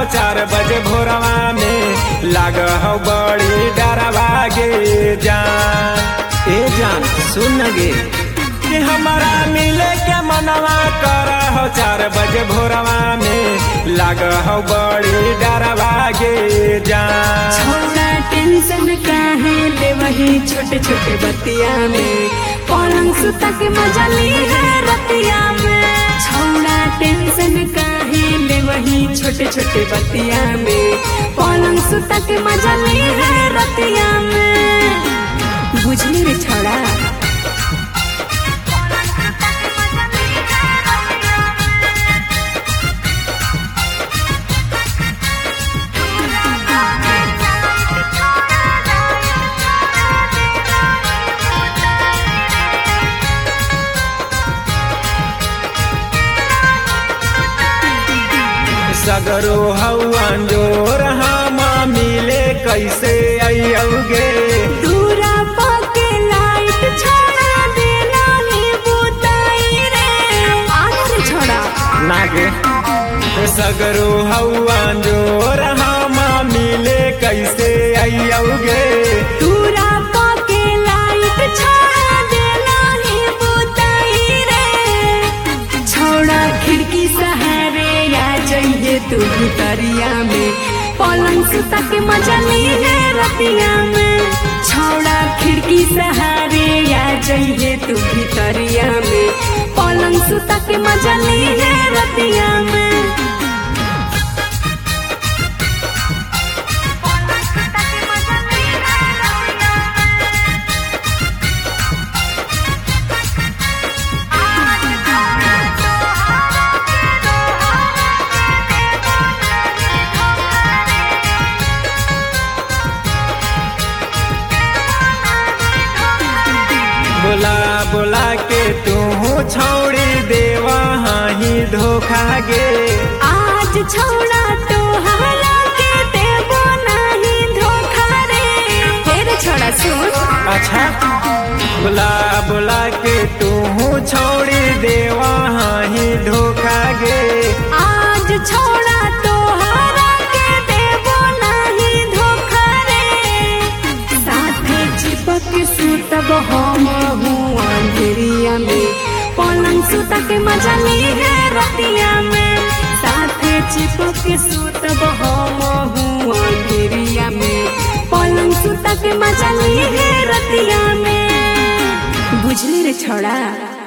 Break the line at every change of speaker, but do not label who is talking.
4 बजे भोरवा में लाग हो बड़ी डरवा गे जान। ए जान सुन गे कि हमारा मिले के मनवा कर हो 4 बजे भोरवा में लाग हो बड़ी डरवा गे जान।
छोड़ा टेंशन काहे ले वही छोटे छोटे बतिया में पलंग सुता के मजा ली है रतिया में। छोड़ा टेंशन काहे ले वही छोटे छोटे बतिया में पलंग सुता के मजा ली है रतिया में। बुझली रे छोड़ा
सगरो हवन जोर हम मिले कैसे अयोगे।
दूरा पाके लाइट छोड़ा देना ही बुताई रे आगे छोड़ा
नागे सगरो हवन जोर हम मिले कैसे अयोगे।
दूरा पाके लाइट छोड़ा देना ही बुताई रे। छोड़ा खिड़की सहारे या जाइए तू भीतरिया में पलंग सुता के मजा ली है रतिया में। छोड़ा खिड़की सहारे या जाइए तू भीतरिया में पलंग सुता के मजा ली है रतिया में।
बोला बोला के तू छौड़ी देवा ही धोखा गे।
आज छोड़ा तो हरा के देवो नहीं धोखा रे। फिर छोड़ा सुन
अच्छा बोला बोला के तू छौड़ी देवा ही धोखा गे।
आज छोड़ा तो हरा के देवो नहीं धोखा रे। साथे चिपक सुतब हम हूँ अंधेरिया में पलंग सुता के मजा ली है रतिया में। साथे चिपक सुतब हम हूँ अंधेरिया में पलंग सुता के मजा ली है रतिया में। बुझली रे छोड़ा।